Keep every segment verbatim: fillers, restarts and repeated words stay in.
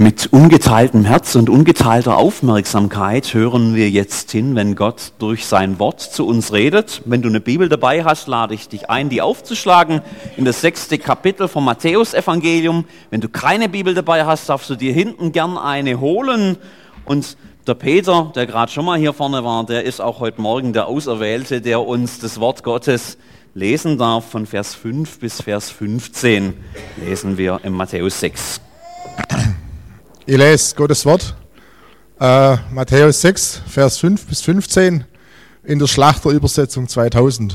Mit ungeteiltem Herz und ungeteilter Aufmerksamkeit hören wir jetzt hin, wenn Gott durch sein Wort zu uns redet. Wenn du eine Bibel dabei hast, lade ich dich ein, die aufzuschlagen in das sechste Kapitel vom Matthäusevangelium. Wenn du keine Bibel dabei hast, darfst du dir hinten gern eine holen. Und der Peter, der gerade schon mal hier vorne war, der ist auch heute Morgen der Auserwählte, der uns das Wort Gottes lesen darf. Von Vers fünf bis Vers fünfzehn lesen wir im Matthäus sechs. Ich lese Gottes Wort, äh, Matthäus sechs, Vers fünf bis fünfzehn in der Schlachterübersetzung zweitausend.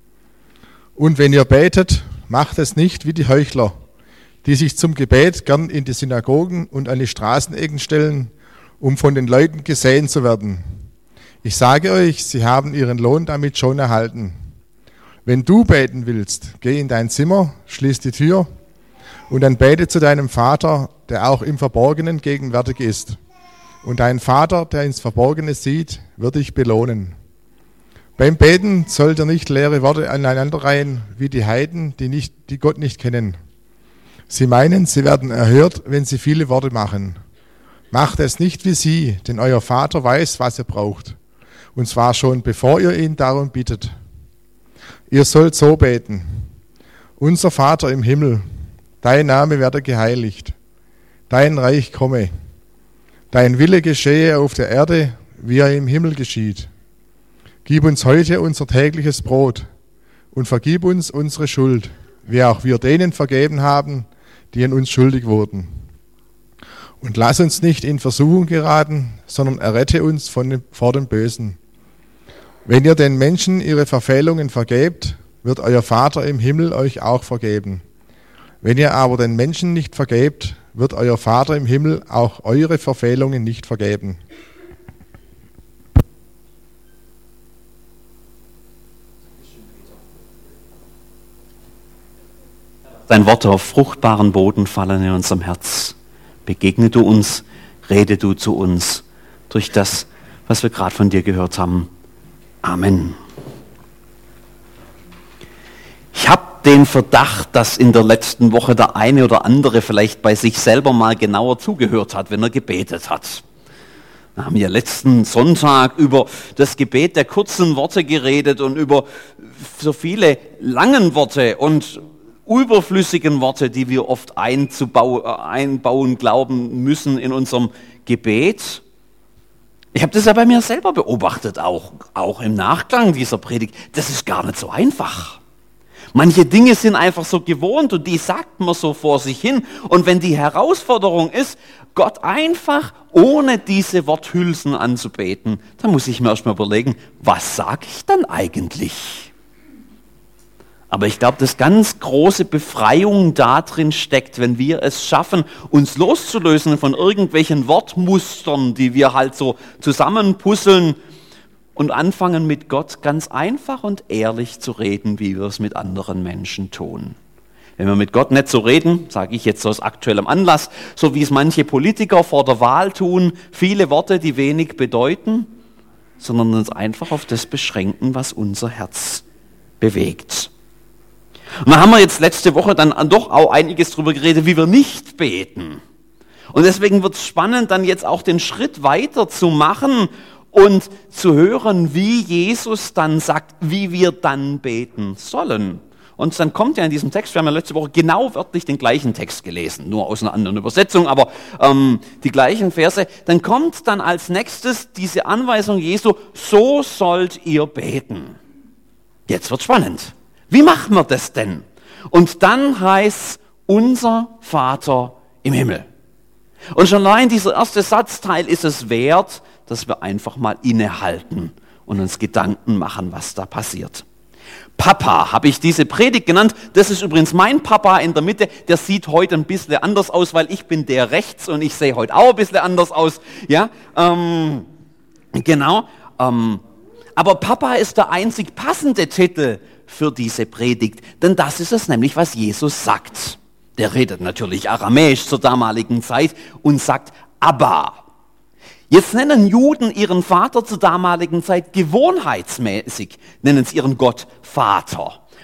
Und wenn ihr betet, macht es nicht wie die Heuchler, die sich zum Gebet gern in die Synagogen und an die Straßenecken stellen, um von den Leuten gesehen zu werden. Ich sage euch, sie haben ihren Lohn damit schon erhalten. Wenn du beten willst, geh in dein Zimmer, schließ die Tür und dann bete zu deinem Vater, der auch im Verborgenen gegenwärtig ist. Und dein Vater, der ins Verborgene sieht, wird dich belohnen. Beim Beten sollt ihr nicht leere Worte aneinanderreihen, wie die Heiden, die, nicht, die Gott nicht kennen. Sie meinen, sie werden erhört, wenn sie viele Worte machen. Macht es nicht wie sie, denn euer Vater weiß, was ihr braucht. Und zwar schon, bevor ihr ihn darum bittet. Ihr sollt so beten. Unser Vater im Himmel, dein Name werde geheiligt. Dein Reich komme, dein Wille geschehe auf der Erde, wie er im Himmel geschieht. Gib uns heute unser tägliches Brot und vergib uns unsere Schuld, wie auch wir denen vergeben haben, die an uns schuldig wurden. Und lass uns nicht in Versuchung geraten, sondern errette uns von dem, vor dem Bösen. Wenn ihr den Menschen ihre Verfehlungen vergebt, wird euer Vater im Himmel euch auch vergeben. Wenn ihr aber den Menschen nicht vergebt, wird euer Vater im Himmel auch eure Verfehlungen nicht vergeben. Dein Wort auf fruchtbaren Boden fallen in unserem Herz. Begegne du uns, rede du zu uns durch das, was wir gerade von dir gehört haben. Amen. Ich habe den Verdacht, dass in der letzten Woche der eine oder andere vielleicht bei sich selber mal genauer zugehört hat, wenn er gebetet hat. Wir haben ja letzten Sonntag über das Gebet der kurzen Worte geredet und über so viele langen Worte und überflüssigen Worte, die wir oft einzubauen, einbauen glauben müssen in unserem Gebet. Ich habe das ja bei mir selber beobachtet, auch, auch im Nachklang dieser Predigt. Das ist gar nicht so einfach. Manche Dinge sind einfach so gewohnt und die sagt man so vor sich hin. Und wenn die Herausforderung ist, Gott einfach ohne diese Worthülsen anzubeten, dann muss ich mir erstmal überlegen, was sage ich dann eigentlich? Aber ich glaube, dass ganz große Befreiung darin steckt, wenn wir es schaffen, uns loszulösen von irgendwelchen Wortmustern, die wir halt so zusammenpuzzeln, und anfangen mit Gott ganz einfach und ehrlich zu reden, wie wir es mit anderen Menschen tun. Wenn wir mit Gott nicht so reden, sage ich jetzt aus aktuellem Anlass, so wie es manche Politiker vor der Wahl tun, viele Worte, die wenig bedeuten, sondern uns einfach auf das beschränken, was unser Herz bewegt. Und da haben wir jetzt letzte Woche dann doch auch einiges drüber geredet, wie wir nicht beten. Und deswegen wird es spannend, dann jetzt auch den Schritt weiter zu machen und zu hören, wie Jesus dann sagt, wie wir dann beten sollen. Und dann kommt ja in diesem Text, wir haben ja letzte Woche genau wörtlich den gleichen Text gelesen, nur aus einer anderen Übersetzung, aber ähm, die gleichen Verse. Dann kommt dann als nächstes diese Anweisung Jesu, so sollt ihr beten. Jetzt wird spannend. Wie machen wir das denn? Und dann heißt unser Vater im Himmel. Und schon allein dieser erste Satzteil ist es wert, dass wir einfach mal innehalten und uns Gedanken machen, was da passiert. Papa habe ich diese Predigt genannt. Das ist übrigens mein Papa in der Mitte. Der sieht heute ein bisschen anders aus, weil ich bin der rechts und ich sehe heute auch ein bisschen anders aus. Ja, ähm, genau. Ähm, aber Papa ist der einzig passende Titel für diese Predigt, denn das ist es nämlich, was Jesus sagt. Der redet natürlich aramäisch zur damaligen Zeit und sagt Abba. Jetzt nennen Juden ihren Vater zur damaligen Zeit gewohnheitsmäßig, nennen sie ihren Gott Vater.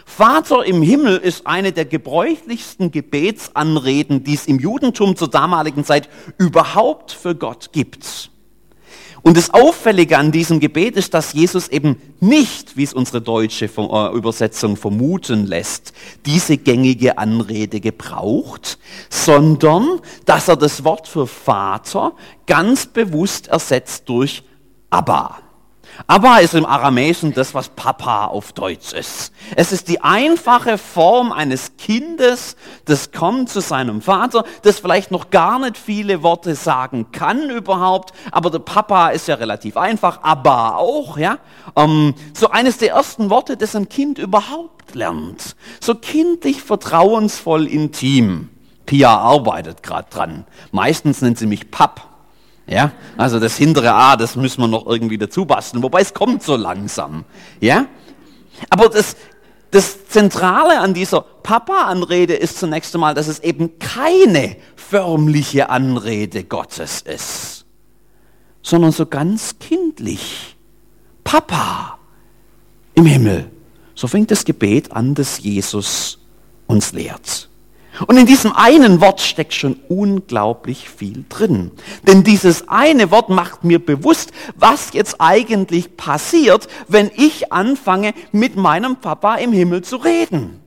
Vater im Himmel ist eine der gebräuchlichsten Gebetsanreden, die es im Judentum zur damaligen Zeit überhaupt für Gott gibt. Und das Auffällige an diesem Gebet ist, dass Jesus eben nicht, wie es unsere deutsche Übersetzung vermuten lässt, diese gängige Anrede gebraucht, sondern dass er das Wort für Vater ganz bewusst ersetzt durch Abba. Abba ist im Aramäischen das, was Papa auf Deutsch ist. Es ist die einfache Form eines Kindes, das kommt zu seinem Vater, das vielleicht noch gar nicht viele Worte sagen kann überhaupt, aber der Papa ist ja relativ einfach, Abba auch, ja. Ähm, so eines der ersten Worte, das ein Kind überhaupt lernt. So kindlich, vertrauensvoll, intim. Pia arbeitet gerade dran. Meistens nennt sie mich Papp. Ja, also das hintere A, das müssen wir noch irgendwie dazu basteln, wobei es kommt so langsam. Ja, aber das, das Zentrale an dieser Papa-Anrede ist zunächst einmal, dass es eben keine förmliche Anrede Gottes ist, sondern so ganz kindlich. Papa im Himmel. So fängt das Gebet an, das Jesus uns lehrt. Und in diesem einen Wort steckt schon unglaublich viel drin. Denn dieses eine Wort macht mir bewusst, was jetzt eigentlich passiert, wenn ich anfange, mit meinem Papa im Himmel zu reden.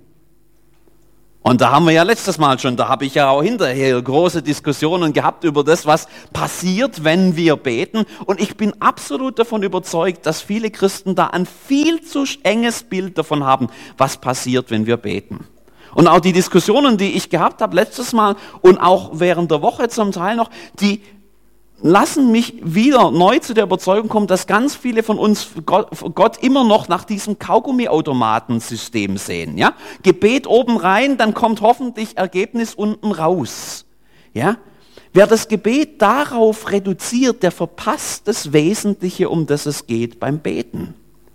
Und da haben wir ja letztes Mal schon, da habe ich ja auch hinterher große Diskussionen gehabt über das, was passiert, wenn wir beten. Und ich bin absolut davon überzeugt, dass viele Christen da ein viel zu enges Bild davon haben, was passiert, wenn wir beten. Und auch die Diskussionen, die ich gehabt habe letztes Mal und auch während der Woche zum Teil noch, die lassen mich wieder neu zu der Überzeugung kommen, dass ganz viele von uns Gott, Gott immer noch nach diesem Kaugummi-Automatensystem sehen. Ja? Gebet oben rein, dann kommt hoffentlich Ergebnis unten raus. Ja? Wer das Gebet darauf reduziert, der verpasst das Wesentliche, um das es geht beim Beten.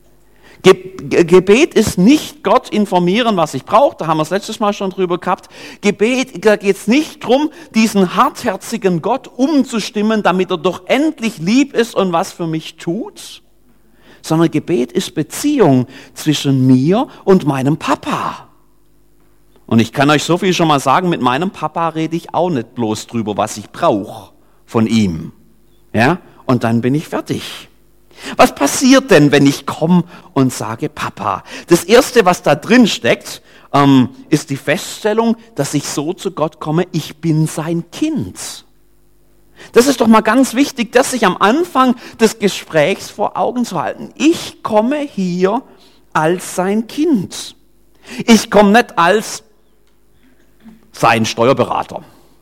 Gebet ist nicht Gott informieren, was ich brauche, da haben wir es letztes Mal schon drüber gehabt. Gebet, da geht es nicht darum, diesen hartherzigen Gott umzustimmen, damit er doch endlich lieb ist und was für mich tut, sondern Gebet ist Beziehung zwischen mir und meinem Papa. Und ich kann euch so viel schon mal sagen, mit meinem Papa rede ich auch nicht bloß drüber, was ich brauche von ihm. Ja? Und dann bin ich fertig. Was passiert denn, wenn ich komme und sage Papa? Das Erste, was da drin steckt, ähm, ist die Feststellung, dass ich so zu Gott komme, ich bin sein Kind. Das ist doch mal ganz wichtig, das sich am Anfang des Gesprächs vor Augen zu halten. Ich komme hier als sein Kind. Ich komme nicht als sein Steuerberater.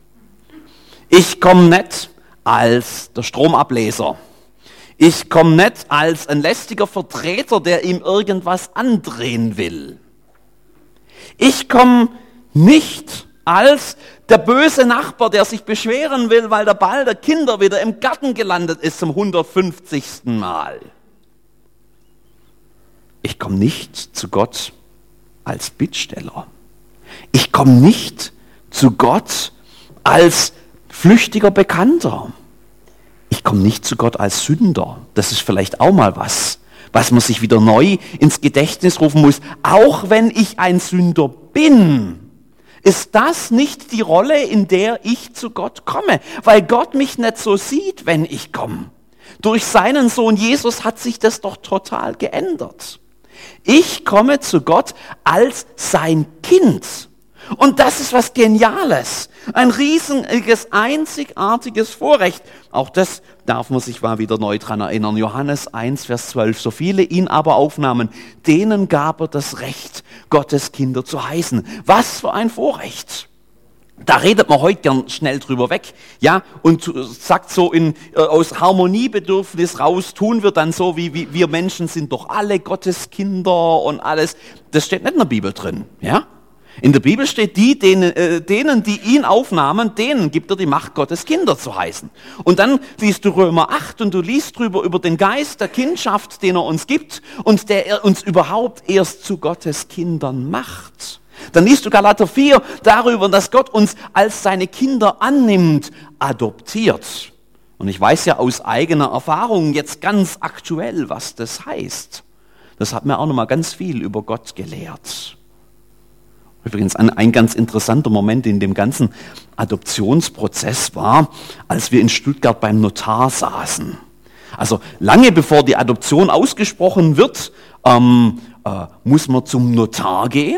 Ich komme nicht als der Stromableser. Ich komme nicht als ein lästiger Vertreter, der ihm irgendwas andrehen will. Ich komme nicht als der böse Nachbar, der sich beschweren will, weil der Ball der Kinder wieder im Garten gelandet ist zum hundertfünfzigsten Mal. Ich komme nicht zu Gott als Bittsteller. Ich komme nicht zu Gott als flüchtiger Bekannter. Ich komme nicht zu Gott als Sünder. Das ist vielleicht auch mal was, was man sich wieder neu ins Gedächtnis rufen muss. Auch wenn ich ein Sünder bin, ist das nicht die Rolle, in der ich zu Gott komme, weil Gott mich nicht so sieht, wenn ich komme. Durch seinen Sohn Jesus hat sich das doch total geändert. Ich komme zu Gott als sein Kind. Und das ist was Geniales, ein riesiges, einzigartiges Vorrecht. Auch das darf man sich mal wieder neu dran erinnern. Johannes eins, Vers zwölf. So viele ihn aber aufnahmen, denen gab er das Recht, Gottes Kinder zu heißen. Was für ein Vorrecht. Da redet man heute gern schnell drüber weg, ja, und sagt so in, äh, aus Harmoniebedürfnis raus, tun wir dann so, wie, wie wir Menschen sind doch alle Gottes Kinder und alles. Das steht nicht in der Bibel drin, ja. In der Bibel steht, die, denen, äh, denen, die ihn aufnahmen, denen gibt er die Macht, Gottes Kinder zu heißen. Und dann liest du Römer acht und du liest drüber über den Geist der Kindschaft, den er uns gibt und der er uns überhaupt erst zu Gottes Kindern macht. Dann liest du Galater vier darüber, dass Gott uns als seine Kinder annimmt, adoptiert. Und ich weiß ja aus eigener Erfahrung jetzt ganz aktuell, was das heißt. Das hat mir auch nochmal ganz viel über Gott gelehrt. Übrigens ein, ein ganz interessanter Moment in dem ganzen Adoptionsprozess war, als wir in Stuttgart beim Notar saßen. Also lange bevor die Adoption ausgesprochen wird, ähm, äh, muss man zum Notar gehen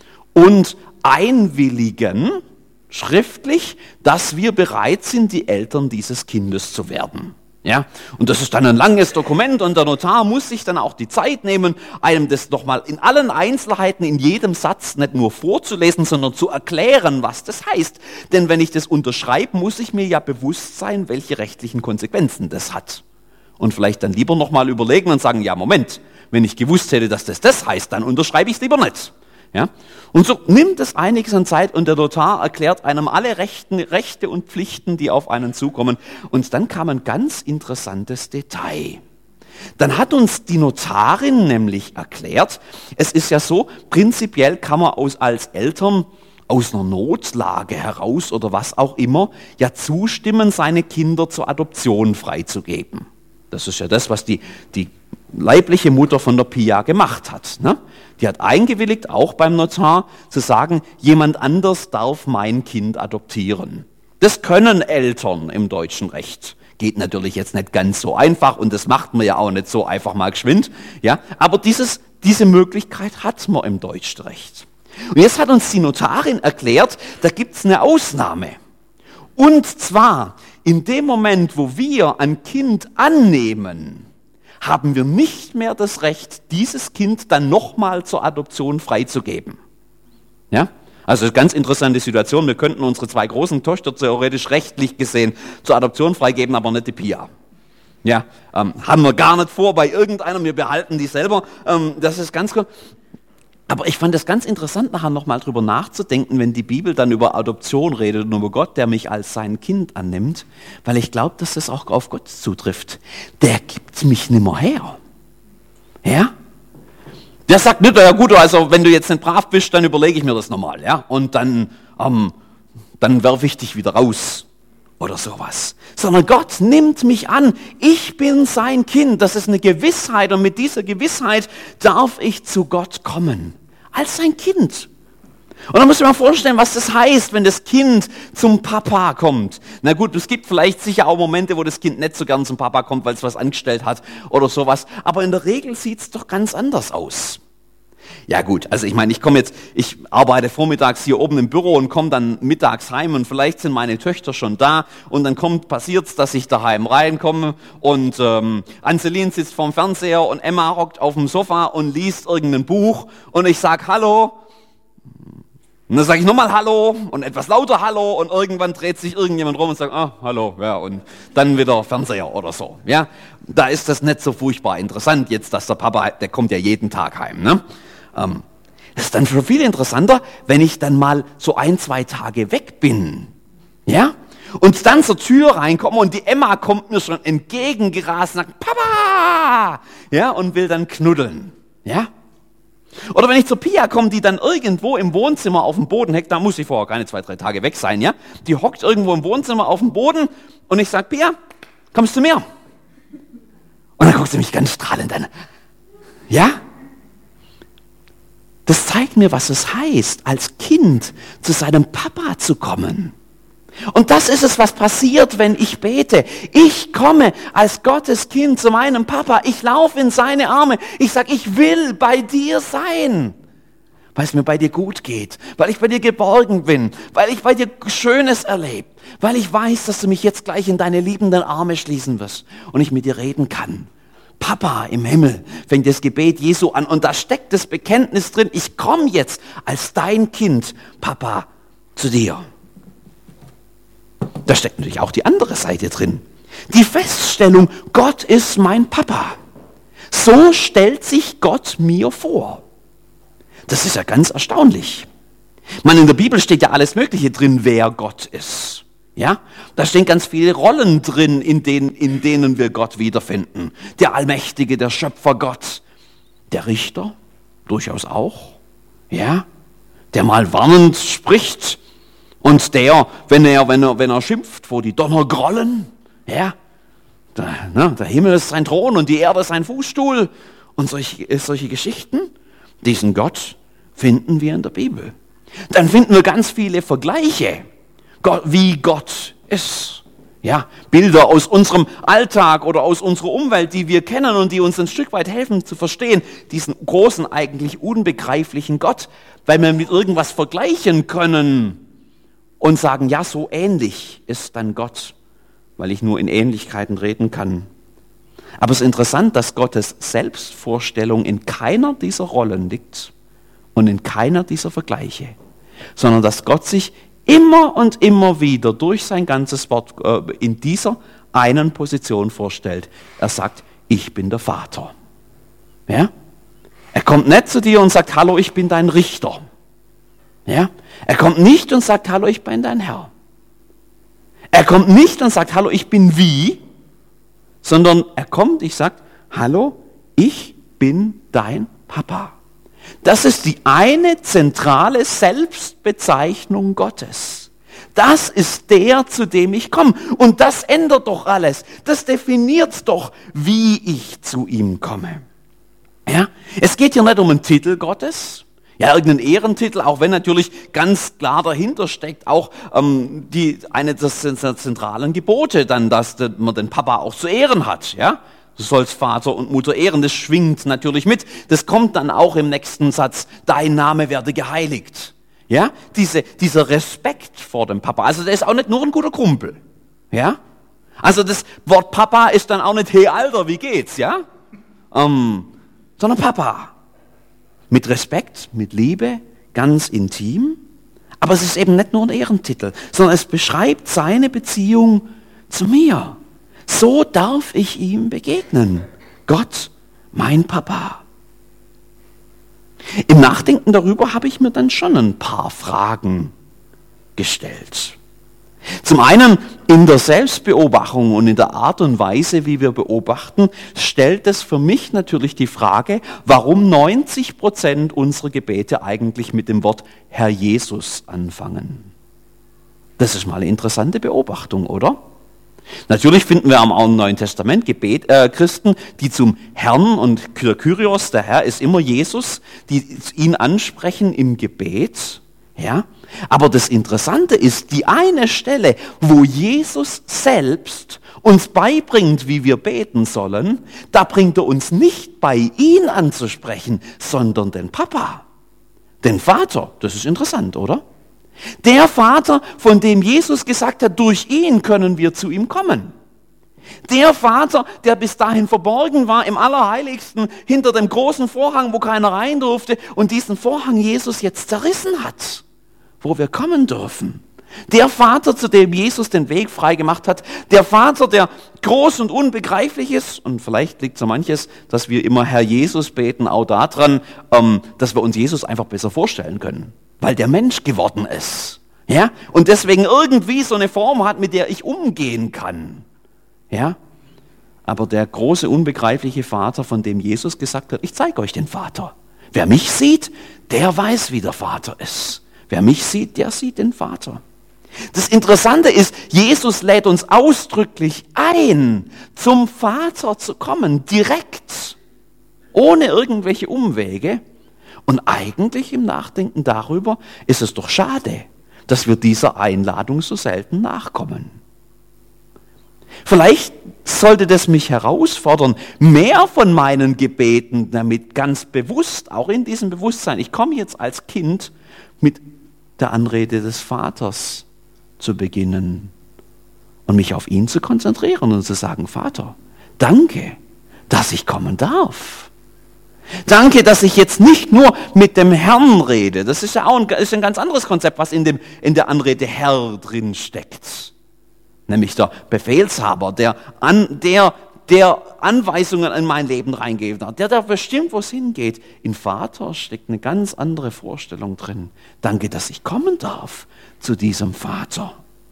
und einwilligen, schriftlich, dass wir bereit sind, die Eltern dieses Kindes zu werden. Ja, und das ist dann ein langes Dokument und der Notar muss sich dann auch die Zeit nehmen, einem das nochmal in allen Einzelheiten, in jedem Satz nicht nur vorzulesen, sondern zu erklären, was das heißt. Denn wenn ich das unterschreibe, muss ich mir ja bewusst sein, welche rechtlichen Konsequenzen das hat. Und vielleicht dann lieber nochmal überlegen und sagen, ja Moment, wenn ich gewusst hätte, dass das das heißt, dann unterschreibe ich es lieber nicht. Ja? Und so nimmt es einiges an Zeit und der Notar erklärt einem alle Rechten, Rechte und Pflichten, die auf einen zukommen. Und dann kam ein ganz interessantes Detail. Dann hat uns die Notarin nämlich erklärt, es ist ja so, prinzipiell kann man aus, als Eltern aus einer Notlage heraus oder was auch immer, ja zustimmen, seine Kinder zur Adoption freizugeben. Das ist ja das, was die, die leibliche Mutter von der Pia gemacht hat. Ne? Die hat eingewilligt, auch beim Notar, zu sagen, jemand anders darf mein Kind adoptieren. Das können Eltern im deutschen Recht. Geht natürlich jetzt nicht ganz so einfach und das macht man ja auch nicht so einfach mal geschwind. Ja? Aber dieses, diese Möglichkeit hat man im deutschen Recht. Und jetzt hat uns die Notarin erklärt, da gibt es eine Ausnahme. Und zwar in dem Moment, wo wir ein Kind annehmen, haben wir nicht mehr das Recht, dieses Kind dann nochmal zur Adoption freizugeben. Ja? Also eine ganz interessante Situation. Wir könnten unsere zwei großen Töchter theoretisch rechtlich gesehen zur Adoption freigeben, aber nicht die Pia. Ja, ähm, haben wir gar nicht vor bei irgendeinem, wir behalten die selber. Ähm, das ist ganz cool. Aber ich fand es ganz interessant, nachher nochmal drüber nachzudenken, wenn die Bibel dann über Adoption redet und über Gott, der mich als sein Kind annimmt, weil ich glaube, dass das auch auf Gott zutrifft. Der gibt mich nimmer her. Ja? Der sagt nicht, ja gut, also wenn du jetzt nicht brav bist, dann überlege ich mir das nochmal, ja? Und dann, ähm, dann werfe ich dich wieder raus. Oder sowas. Sondern Gott nimmt mich an. Ich bin sein Kind. Das ist eine Gewissheit und mit dieser Gewissheit darf ich zu Gott kommen. Als sein Kind. Und dann muss man mal vorstellen, was das heißt, wenn das Kind zum Papa kommt. Na gut, es gibt vielleicht sicher auch Momente, wo das Kind nicht so gern zum Papa kommt, weil es was angestellt hat oder sowas. Aber in der Regel sieht es doch ganz anders aus. Ja gut, also ich meine, ich komme jetzt, ich arbeite vormittags hier oben im Büro und komme dann mittags heim und vielleicht sind meine Töchter schon da und dann kommt, passiert's, dass ich daheim reinkomme und ähm, Anselin sitzt vorm Fernseher und Emma hockt auf dem Sofa und liest irgendein Buch und ich sag Hallo und dann sage ich nochmal Hallo und etwas lauter Hallo und irgendwann dreht sich irgendjemand rum und sagt, ah, Hallo, ja und dann wieder Fernseher oder so, ja. Da ist das nicht so furchtbar interessant jetzt, dass der Papa, der kommt ja jeden Tag heim, ne? Das ist dann schon viel interessanter, wenn ich dann mal so ein, zwei Tage weg bin. Ja? Und dann zur Tür reinkomme und die Emma kommt mir schon entgegengerast und sagt, Papa! Ja, und will dann knuddeln. Ja? Oder wenn ich zur Pia komme, die dann irgendwo im Wohnzimmer auf dem Boden hockt, da muss ich vorher keine zwei, drei Tage weg sein, ja? Die hockt irgendwo im Wohnzimmer auf dem Boden und ich sage, Pia, kommst du mir? Und dann guckt sie mich ganz strahlend an. Ja? Das zeigt mir, was es heißt, als Kind zu seinem Papa zu kommen. Und das ist es, was passiert, wenn ich bete. Ich komme als Gottes Kind zu meinem Papa. Ich laufe in seine Arme. Ich sage, ich will bei dir sein, weil es mir bei dir gut geht, weil ich bei dir geborgen bin, weil ich bei dir Schönes erlebe, weil ich weiß, dass du mich jetzt gleich in deine liebenden Arme schließen wirst und ich mit dir reden kann. Papa im Himmel, fängt das Gebet Jesu an und da steckt das Bekenntnis drin, ich komme jetzt als dein Kind, Papa, zu dir. Da steckt natürlich auch die andere Seite drin. Die Feststellung, Gott ist mein Papa. So stellt sich Gott mir vor. Das ist ja ganz erstaunlich. Man, in der Bibel steht ja alles Mögliche drin, wer Gott ist. Ja, da stehen ganz viele Rollen drin, in denen, in denen wir Gott wiederfinden. Der Allmächtige, der Schöpfer Gott, der Richter, durchaus auch, ja, der mal warnend spricht und der, wenn er, wenn er, wenn er schimpft, wo die Donner grollen, ja, der, ne, der Himmel ist sein Thron und die Erde ist sein Fußstuhl und solche, solche Geschichten, diesen Gott finden wir in der Bibel. Dann finden wir ganz viele Vergleiche, wie Gott ist. Ja, Bilder aus unserem Alltag oder aus unserer Umwelt, die wir kennen und die uns ein Stück weit helfen zu verstehen, diesen großen, eigentlich unbegreiflichen Gott, weil wir mit irgendwas vergleichen können und sagen, ja, so ähnlich ist dann Gott, weil ich nur in Ähnlichkeiten reden kann. Aber es ist interessant, dass Gottes Selbstvorstellung in keiner dieser Rollen liegt und in keiner dieser Vergleiche, sondern dass Gott sich immer und immer wieder durch sein ganzes Wort äh, in dieser einen Position vorstellt. Er sagt, ich bin der Vater. Ja? Er kommt nicht zu dir und sagt, hallo, ich bin dein Richter. Ja? Er kommt nicht und sagt, hallo, ich bin dein Herr. Er kommt nicht und sagt, hallo, ich bin wie, sondern er kommt, ich sage, hallo, ich bin dein Papa. Das ist die eine zentrale Selbstbezeichnung Gottes. Das ist der, zu dem ich komme. Und das ändert doch alles. Das definiert doch, wie ich zu ihm komme. Ja? Es geht hier nicht um einen Titel Gottes, ja, irgendeinen Ehrentitel, auch wenn natürlich ganz klar dahinter steckt, auch ähm, die, eine der zentralen Gebote, dann, dass man den Papa auch zu ehren hat, ja. Du sollst Vater und Mutter ehren, das schwingt natürlich mit. Das kommt dann auch im nächsten Satz, dein Name werde geheiligt. Ja, Diese, dieser Respekt vor dem Papa. Also der ist auch nicht nur ein guter Kumpel. Ja, also das Wort Papa ist dann auch nicht, hey Alter, wie geht's, ja? Ähm, sondern Papa. Mit Respekt, mit Liebe, ganz intim. Aber es ist eben nicht nur ein Ehrentitel, sondern es beschreibt seine Beziehung zu mir. So darf ich ihm begegnen. Gott, mein Papa. Im Nachdenken darüber habe ich mir dann schon ein paar Fragen gestellt. Zum einen in der Selbstbeobachtung und in der Art und Weise, wie wir beobachten, stellt es für mich natürlich die Frage, warum neunzig Prozent unserer Gebete eigentlich mit dem Wort Herr Jesus anfangen. Das ist mal eine interessante Beobachtung, oder? Natürlich finden wir am Neuen Testament Gebet, äh, Christen, die zum Herrn und Kyrios, der Herr ist immer Jesus, die ihn ansprechen im Gebet. Ja? Aber das Interessante ist, die eine Stelle, wo Jesus selbst uns beibringt, wie wir beten sollen, da bringt er uns nicht bei, ihn anzusprechen, sondern den Papa, den Vater. Das ist interessant, oder? Der Vater, von dem Jesus gesagt hat, durch ihn können wir zu ihm kommen. Der Vater, der bis dahin verborgen war im Allerheiligsten, hinter dem großen Vorhang, wo keiner rein durfte, und diesen Vorhang Jesus jetzt zerrissen hat, wo wir kommen dürfen. Der Vater, zu dem Jesus den Weg frei gemacht hat, der Vater, der groß und unbegreiflich ist, und vielleicht liegt so manches, dass wir immer Herr Jesus beten, auch daran, ähm, dass wir uns Jesus einfach besser vorstellen können. Weil der Mensch geworden ist, ja, und deswegen irgendwie so eine Form hat, mit der ich umgehen kann, ja. Aber der große, unbegreifliche Vater, von dem Jesus gesagt hat, ich zeige euch den Vater. Wer mich sieht, der weiß, wie der Vater ist. Wer mich sieht, der sieht den Vater. Das Interessante ist, Jesus lädt uns ausdrücklich ein, zum Vater zu kommen, direkt, ohne irgendwelche Umwege. Und eigentlich im Nachdenken darüber ist es doch schade, dass wir dieser Einladung so selten nachkommen. Vielleicht sollte das mich herausfordern, mehr von meinen Gebeten damit ganz bewusst, auch in diesem Bewusstsein, ich komme jetzt als Kind mit der Anrede des Vaters zu beginnen und mich auf ihn zu konzentrieren und zu sagen, Vater, danke, dass ich kommen darf. Danke, dass ich jetzt nicht nur mit dem Herrn rede. Das ist ja auch ein, ist ein ganz anderes Konzept, was in, dem, in der Anrede Herr drin steckt. Nämlich der Befehlshaber, der, an, der, der Anweisungen in mein Leben reingegeben hat, der da bestimmt, wo es hingeht. In Vater steckt eine ganz andere Vorstellung drin. Danke, dass ich kommen darf zu diesem Vater.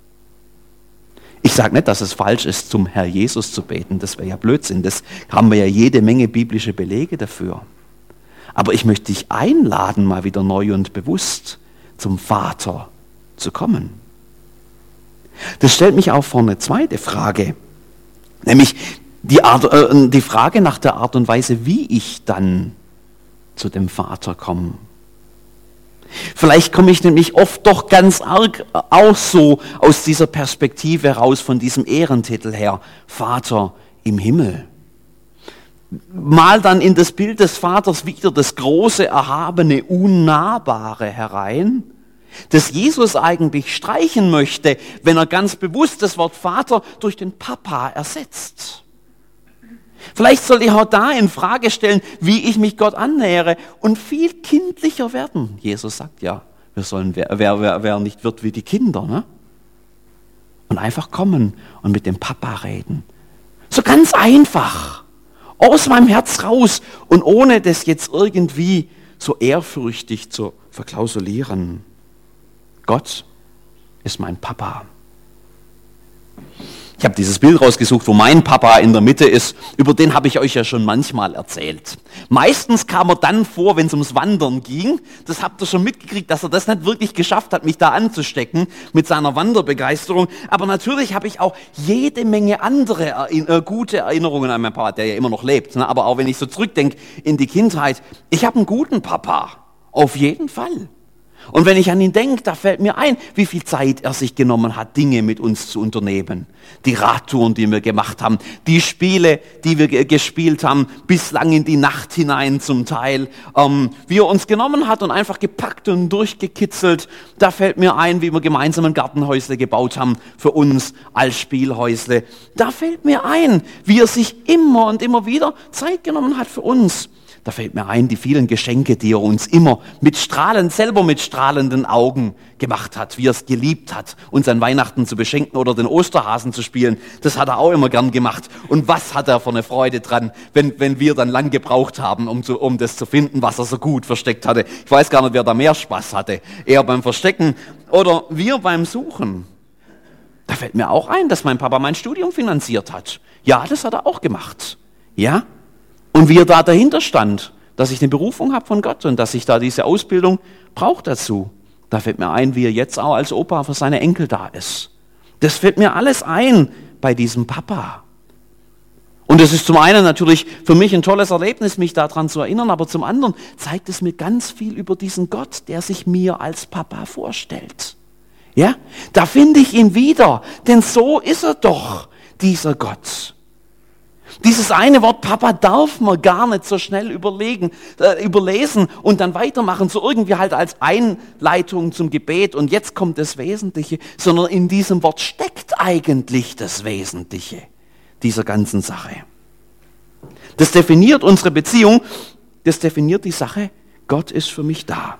Ich sage nicht, dass es falsch ist, zum Herr Jesus zu beten. Das wäre ja Blödsinn. Das haben wir ja jede Menge biblische Belege dafür. Aber ich möchte dich einladen, mal wieder neu und bewusst zum Vater zu kommen. Das stellt mich auch vor eine zweite Frage. Nämlich die, Art, äh, die Frage nach der Art und Weise, wie ich dann zu dem Vater komme. Vielleicht komme ich nämlich oft doch ganz arg auch so aus dieser Perspektive heraus, von diesem Ehrentitel her, Vater im Himmel. Mal dann in das Bild des Vaters wieder das große, erhabene, unnahbare herein, das Jesus eigentlich streichen möchte, wenn er ganz bewusst das Wort Vater durch den Papa ersetzt. Vielleicht soll ich auch da in Frage stellen, wie ich mich Gott annähere und viel kindlicher werden. Jesus sagt ja, wir sollen, wer, wer, wer nicht wird wie die Kinder, ne? Und einfach kommen und mit dem Papa reden. So ganz einfach, aus meinem Herz raus und ohne das jetzt irgendwie so ehrfürchtig zu verklausulieren. Gott ist mein Papa. Ich habe dieses Bild rausgesucht, wo mein Papa in der Mitte ist. Über den habe ich euch ja schon manchmal erzählt. Meistens kam er dann vor, wenn es ums Wandern ging. Das habt ihr schon mitgekriegt, dass er das nicht wirklich geschafft hat, mich da anzustecken mit seiner Wanderbegeisterung. Aber natürlich habe ich auch jede Menge andere Erinn- äh, gute Erinnerungen an meinen Papa, der ja immer noch lebt. Ne? Aber auch wenn ich so zurückdenke in die Kindheit, ich habe einen guten Papa. Auf jeden Fall. Und wenn ich an ihn denke, da fällt mir ein, wie viel Zeit er sich genommen hat, Dinge mit uns zu unternehmen. Die Radtouren, die wir gemacht haben, die Spiele, die wir ge- gespielt haben, bislang in die Nacht hinein zum Teil. Ähm, wie er uns genommen hat und einfach gepackt und durchgekitzelt. Da fällt mir ein, wie wir gemeinsam ein Gartenhäusle gebaut haben für uns als Spielhäusle. Da fällt mir ein, wie er sich immer und immer wieder Zeit genommen hat für uns. Da fällt mir ein, die vielen Geschenke, die er uns immer mit strahlend, selber mit strahlenden Augen gemacht hat, wie er es geliebt hat, uns an Weihnachten zu beschenken oder den Osterhasen zu spielen. Das hat er auch immer gern gemacht. Und was hat er für eine Freude dran, wenn, wenn wir dann lang gebraucht haben, um, zu, um das zu finden, was er so gut versteckt hatte. Ich weiß gar nicht, wer da mehr Spaß hatte. Er beim Verstecken oder wir beim Suchen. Da fällt mir auch ein, dass mein Papa mein Studium finanziert hat. Ja, das hat er auch gemacht. Ja? Und wie er da dahinter stand, dass ich eine Berufung habe von Gott und dass ich da diese Ausbildung brauche dazu. Da fällt mir ein, wie er jetzt auch als Opa für seine Enkel da ist. Das fällt mir alles ein bei diesem Papa. Und es ist zum einen natürlich für mich ein tolles Erlebnis, mich daran zu erinnern, aber zum anderen zeigt es mir ganz viel über diesen Gott, der sich mir als Papa vorstellt. Ja, da finde ich ihn wieder, denn so ist er doch, dieser Gott. Dieses eine Wort Papa darf man gar nicht so schnell überlegen, äh, überlesen und dann weitermachen, so irgendwie halt als Einleitung zum Gebet und jetzt kommt das Wesentliche, sondern in diesem Wort steckt eigentlich das Wesentliche dieser ganzen Sache. Das definiert unsere Beziehung, das definiert die Sache, Gott ist für mich da.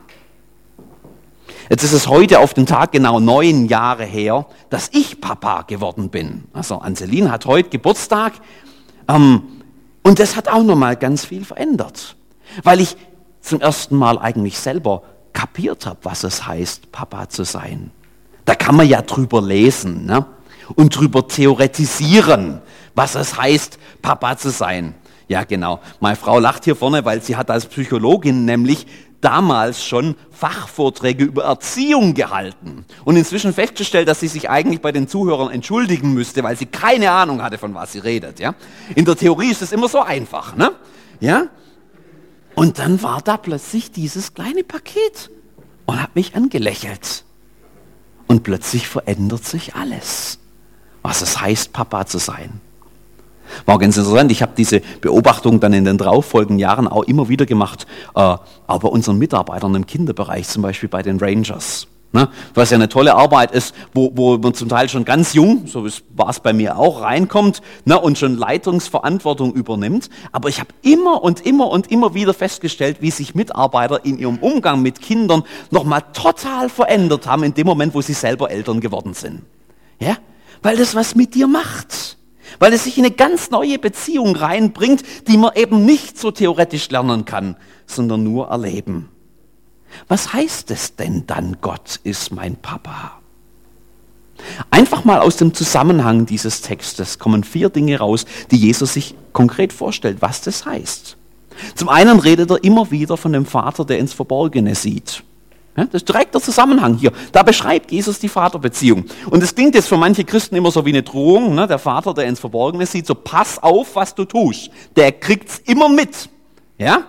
Jetzt ist es heute auf den Tag genau neun Jahre her, dass ich Papa geworden bin. Also Anselin hat heute Geburtstag. Um, und das hat auch nochmal ganz viel verändert, weil ich zum ersten Mal eigentlich selber kapiert habe, was es heißt, Papa zu sein. Da kann man ja drüber lesen, ne? Und drüber theoretisieren, was es heißt, Papa zu sein. Ja, genau. Meine Frau lacht hier vorne, weil sie hat als Psychologin nämlich damals schon Fachvorträge über Erziehung gehalten und inzwischen festgestellt, dass sie sich eigentlich bei den Zuhörern entschuldigen müsste, weil sie keine Ahnung hatte, von was sie redet. Ja? In der Theorie ist es immer so einfach. Ne? Ja? Und dann war da plötzlich dieses kleine Paket und hat mich angelächelt. Und plötzlich verändert sich alles, was es heißt, Papa zu sein. War ganz interessant, ich habe diese Beobachtung dann in den darauffolgenden Jahren auch immer wieder gemacht, äh, auch bei unseren Mitarbeitern im Kinderbereich, zum Beispiel bei den Rangers. Ne? Was ja eine tolle Arbeit ist, wo, wo man zum Teil schon ganz jung, so war es bei mir auch, reinkommt, ne, und schon Leitungsverantwortung übernimmt. Aber ich habe immer und immer und immer wieder festgestellt, wie sich Mitarbeiter in ihrem Umgang mit Kindern nochmal total verändert haben in dem Moment, wo sie selber Eltern geworden sind. Ja? Weil das was mit dir macht. Weil es sich in eine ganz neue Beziehung reinbringt, die man eben nicht so theoretisch lernen kann, sondern nur erleben. Was heißt es denn dann, Gott ist mein Papa? Einfach mal aus dem Zusammenhang dieses Textes kommen vier Dinge raus, die Jesus sich konkret vorstellt, was das heißt. Zum einen redet er immer wieder von dem Vater, der ins Verborgene sieht. Ja, das ist direkt der Zusammenhang hier. Da beschreibt Jesus die Vaterbeziehung. Und es klingt jetzt für manche Christen immer so wie eine Drohung, ne? Der Vater, der ins Verborgene sieht, so pass auf, was du tust. Der kriegt's immer mit. Ja?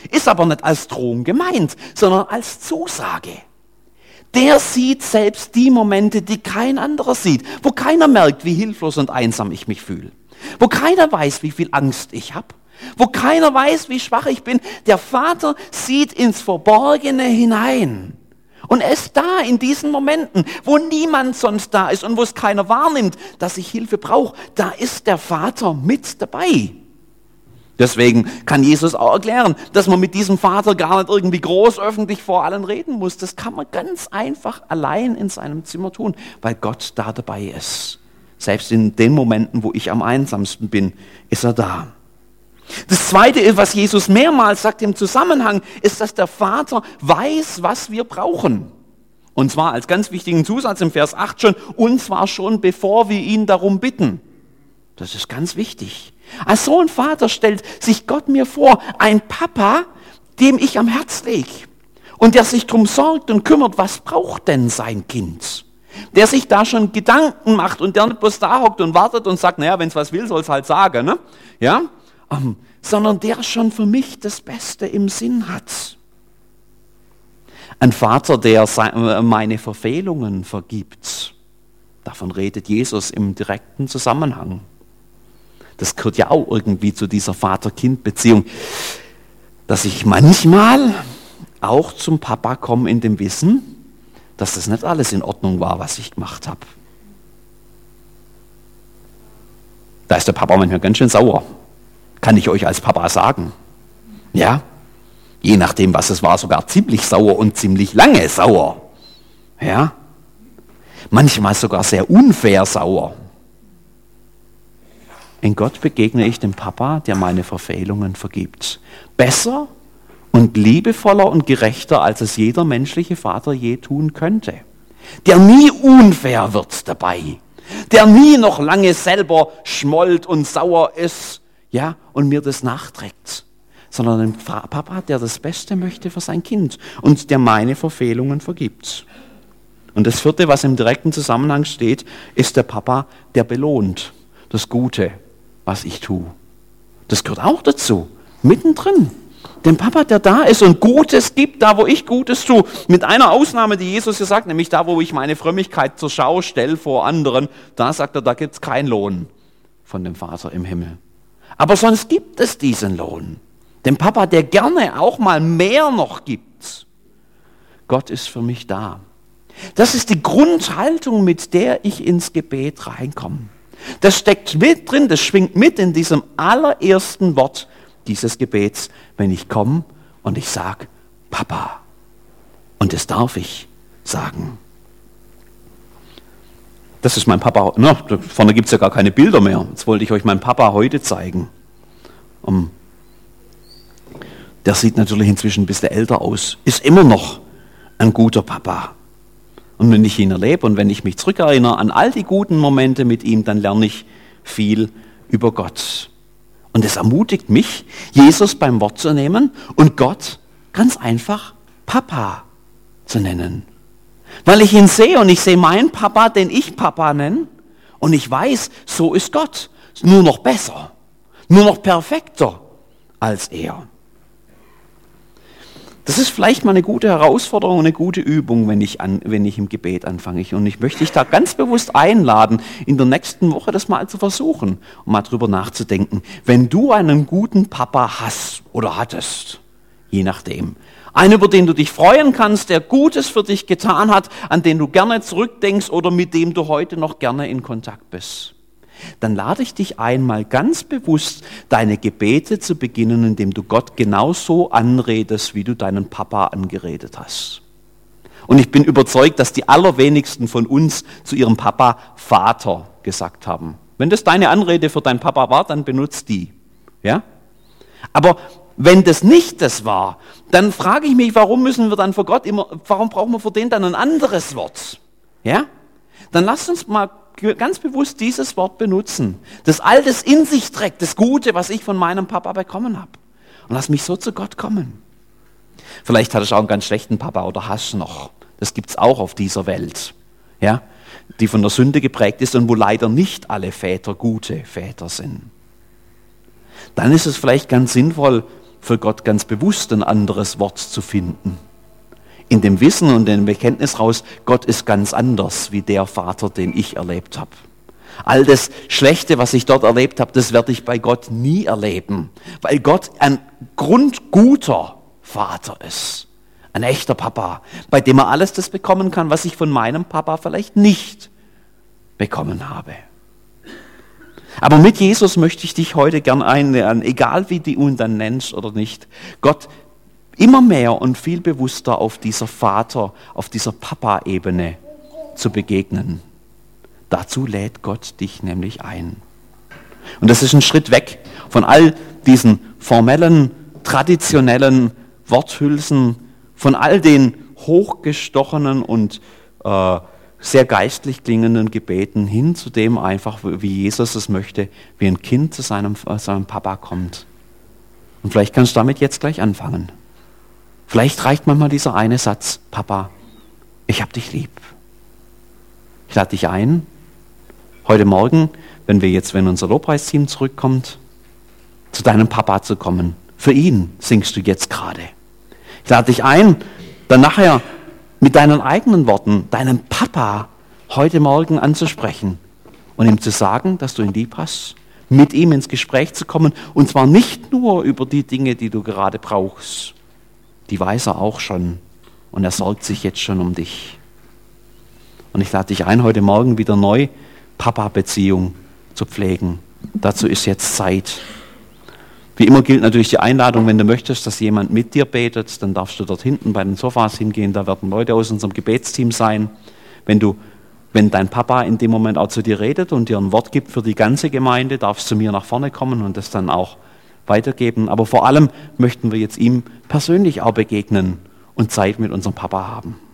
ist aber nicht als Drohung gemeint, sondern als Zusage. Der sieht selbst die Momente, die kein anderer sieht, wo keiner merkt, wie hilflos und einsam ich mich fühle, wo keiner weiß, wie viel Angst ich habe, wo keiner weiß, wie schwach ich bin. Der Vater sieht ins Verborgene hinein. Und er ist da in diesen Momenten, wo niemand sonst da ist und wo es keiner wahrnimmt, dass ich Hilfe brauche. Da ist der Vater mit dabei. Deswegen kann Jesus auch erklären, dass man mit diesem Vater gar nicht irgendwie groß öffentlich vor allen reden muss. Das kann man ganz einfach allein in seinem Zimmer tun, weil Gott da dabei ist. Selbst in den Momenten, wo ich am einsamsten bin, ist er da. Das Zweite, was Jesus mehrmals sagt im Zusammenhang, ist, dass der Vater weiß, was wir brauchen. Und zwar als ganz wichtigen Zusatz im Vers acht schon, und zwar schon bevor wir ihn darum bitten. Das ist ganz wichtig. Als so ein Vater stellt sich Gott mir vor, ein Papa, dem ich am Herz lege und der sich darum sorgt und kümmert, was braucht denn sein Kind? Der sich da schon Gedanken macht und der nicht bloß da hockt und wartet und sagt, naja, wenn es was will, soll es halt sagen, ne? Ja? Um, sondern der schon für mich das Beste im Sinn hat. Ein Vater, der meine Verfehlungen vergibt. Davon redet Jesus im direkten Zusammenhang. Das gehört ja auch irgendwie zu dieser Vater-Kind-Beziehung, dass ich manchmal auch zum Papa komme in dem Wissen, dass das nicht alles in Ordnung war, was ich gemacht habe. Da ist der Papa manchmal ganz schön sauer. Kann ich euch als Papa sagen. Ja, je nachdem, was es war, sogar ziemlich sauer und ziemlich lange sauer. Ja, manchmal sogar sehr unfair sauer. In Gott begegne ich dem Papa, der meine Verfehlungen vergibt. Besser und liebevoller und gerechter, als es jeder menschliche Vater je tun könnte. Der nie unfair wird dabei. Der nie noch lange selber schmollt und sauer ist, ja, und mir das nachträgt. Sondern ein Papa, der das Beste möchte für sein Kind und der meine Verfehlungen vergibt. Und das Vierte, was im direkten Zusammenhang steht, ist der Papa, der belohnt das Gute, was ich tue. Das gehört auch dazu, mittendrin. Den Papa, der da ist und Gutes gibt, da wo ich Gutes tue. Mit einer Ausnahme, die Jesus hier sagt, nämlich da, wo ich meine Frömmigkeit zur Schau stelle vor anderen, da sagt er, da gibt es keinen Lohn von dem Vater im Himmel. Aber sonst gibt es diesen Lohn. Den Papa, der gerne auch mal mehr noch gibt. Gott ist für mich da. Das ist die Grundhaltung, mit der ich ins Gebet reinkomme. Das steckt mit drin, das schwingt mit in diesem allerersten Wort dieses Gebets, wenn ich komme und ich sage, Papa. Und das darf ich sagen. Das ist mein Papa. Na, da vorne gibt es ja gar keine Bilder mehr. Jetzt wollte ich euch meinen Papa heute zeigen. Um, der sieht natürlich inzwischen ein bisschen älter aus. Ist immer noch ein guter Papa. Und wenn ich ihn erlebe und wenn ich mich zurückerinnere an all die guten Momente mit ihm, dann lerne ich viel über Gott. Und es ermutigt mich, Jesus beim Wort zu nehmen und Gott ganz einfach Papa zu nennen. Weil ich ihn sehe und ich sehe meinen Papa, den ich Papa nenne, und ich weiß, so ist Gott. Nur noch besser, nur noch perfekter als er. Das ist vielleicht mal eine gute Herausforderung, eine gute Übung, wenn ich, an, wenn ich im Gebet anfange. Und ich möchte dich da ganz bewusst einladen, in der nächsten Woche das mal zu versuchen, um mal drüber nachzudenken. Wenn du einen guten Papa hast oder hattest, je nachdem, einen, über den du dich freuen kannst, der Gutes für dich getan hat, an den du gerne zurückdenkst oder mit dem du heute noch gerne in Kontakt bist, dann lade ich dich ein, mal ganz bewusst deine Gebete zu beginnen, indem du Gott genauso anredest, wie du deinen Papa angeredet hast. Und ich bin überzeugt, dass die allerwenigsten von uns zu ihrem Papa Vater gesagt haben. Wenn das deine Anrede für deinen Papa war, dann benutzt die. Ja? Aber wenn das nicht das war, dann frage ich mich, warum müssen wir dann für Gott immer, warum brauchen wir für den dann ein anderes Wort? Ja? Dann lasst uns mal ganz bewusst dieses Wort benutzen, das all das in sich trägt, das Gute, was ich von meinem Papa bekommen habe. Und lass mich so zu Gott kommen. Vielleicht hattest du auch einen ganz schlechten Papa oder hast noch. Das gibt es auch auf dieser Welt, ja, die von der Sünde geprägt ist und wo leider nicht alle Väter gute Väter sind. Dann ist es vielleicht ganz sinnvoll, für Gott ganz bewusst ein anderes Wort zu finden. In dem Wissen und dem Bekenntnis raus, Gott ist ganz anders wie der Vater, den ich erlebt habe. All das Schlechte, was ich dort erlebt habe, das werde ich bei Gott nie erleben, weil Gott ein grundguter Vater ist. Ein echter Papa, bei dem er alles das bekommen kann, was ich von meinem Papa vielleicht nicht bekommen habe. Aber mit Jesus möchte ich dich heute gern einladen, egal wie du ihn dann nennst oder nicht, Gott immer mehr und viel bewusster auf dieser Vater, auf dieser Papa-Ebene zu begegnen. Dazu lädt Gott dich nämlich ein. Und das ist ein Schritt weg von all diesen formellen, traditionellen Worthülsen, von all den hochgestochenen und äh, sehr geistlich klingenden Gebeten hin zu dem einfach, wie Jesus es möchte, wie ein Kind zu seinem, äh, seinem Papa kommt. Und vielleicht kannst du damit jetzt gleich anfangen. Vielleicht reicht manchmal dieser eine Satz, Papa, ich hab dich lieb. Ich lade dich ein, heute Morgen, wenn wir jetzt, wenn unser Lobpreisteam zurückkommt, zu deinem Papa zu kommen. Für ihn singst du jetzt gerade. Ich lade dich ein, dann nachher mit deinen eigenen Worten deinen Papa heute Morgen anzusprechen und ihm zu sagen, dass du ihn lieb hast, mit ihm ins Gespräch zu kommen und zwar nicht nur über die Dinge, die du gerade brauchst. Die weiß er auch schon und er sorgt sich jetzt schon um dich. Und ich lade dich ein, heute Morgen wieder neu Papa-Beziehung zu pflegen. Dazu ist jetzt Zeit. Wie immer gilt natürlich die Einladung, wenn du möchtest, dass jemand mit dir betet, dann darfst du dort hinten bei den Sofas hingehen, da werden Leute aus unserem Gebetsteam sein. Wenn du, wenn dein Papa in dem Moment auch zu dir redet und dir ein Wort gibt für die ganze Gemeinde, darfst du mir nach vorne kommen und das dann auch weitergeben. Aber vor allem möchten wir jetzt ihm persönlich auch begegnen und Zeit mit unserem Papa haben.